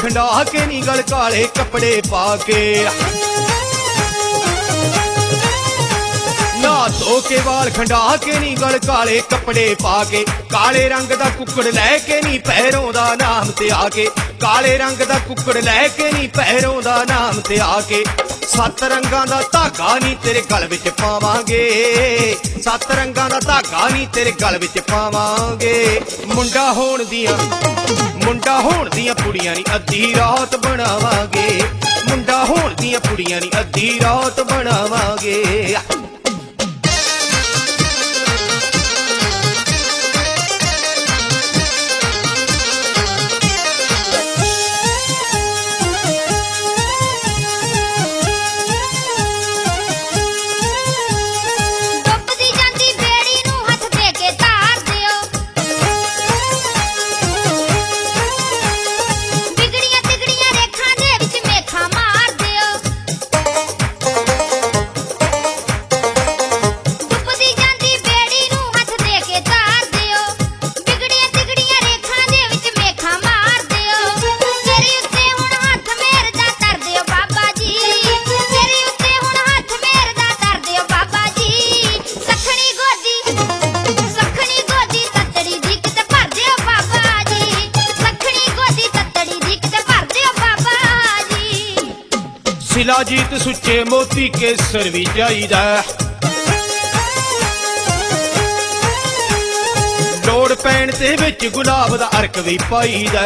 खंडा के नी गल काले कपड़े पाके ना धो के वाल खंडा के नी गल काले कपड़े पाके काले रंग दा कुकड़ लैके नी पैरों दा नाम ते आके काले रंग दा कुकड़ लैके नी पैरों दा नाम ते आके सत्त रंगां दा धागा नी तेरे गल विच पावांगे सत्त रंगां दा धागा नी तेरे गल विच पावांगे मुंडा होण दियां कुड़ियां नी अद्धी रात बनावांगे मुंडा होण दियां कुड़ियां नी अद्धी रात बनावांगे शिलाजीत सुच्चे मोती केसर भी चाहिदा लोड़ पैण ते विच गुलाब दा अर्क भी पाईदा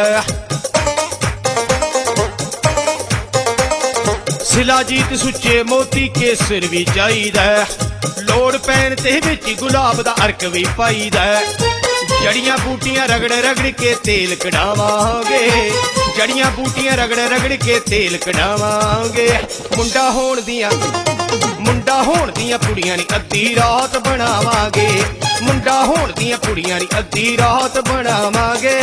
शिलाजीत सुच्चे मोती केसर भी चाहिदा लोड़ पैण ते विच गुलाब दा अर्क भी पाईदा जड़ियां बूटियां रगड़ रगड़ के तेल कढ़ावांगे जड़ियां बूटियां रगड़ रगड़ के तेल कढ़ावांगे मुंडा होण दियां कुड़ियां नी अद्धी रात बनावांगे मुंडा होण दियां कुड़ियां नी अद्धी रात बनावांगे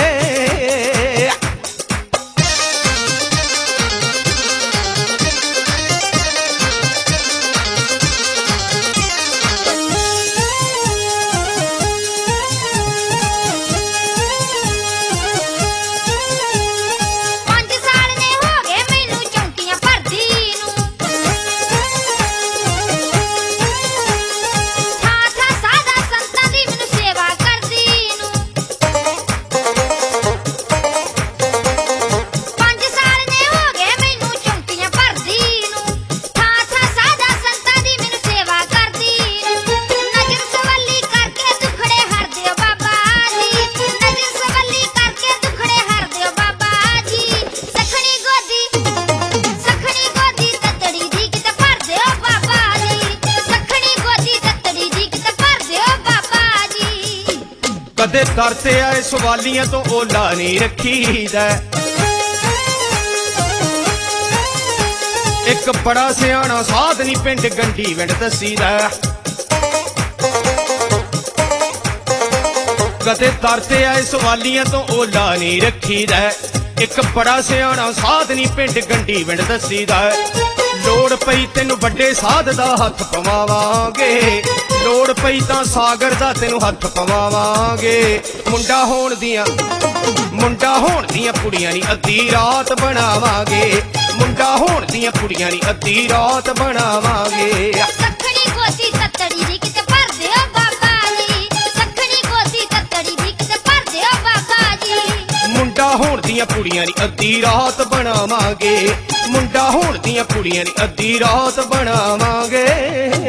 कदे करते आए सवालियां तो ओला नहीं रखीदा एक बड़ा सियाना साध नी पिंड गंडी विंड दसीदा कदे तरते आए सवालियां तो ओला नहीं रखीदा एक बड़ा सियाना साध नी पिंड गंडी विंड दसीदा लोड़ पई तेनू बड़े साध दा हथ पवावांगे लोड़ पई तां सागर दा तेनू हथ पवावांगे मुंडा होण दियां कुड़ियां नी अद्धी रात बनावांगे मुंडा होण दियां कुड़ियां नी अद्धी रात बनावांगे सखणी गोदी ततड़ी दी किते भर दिओ बाबा जी सखणी गोदी ततड़ी दी किते भर दिओ बाबा जी मुंडा होण दियां कुड़ियां नी अद्धी रात बनावांगे मुंडा होण दियां कुड़ियां नी अद्धी रात बनावांगे।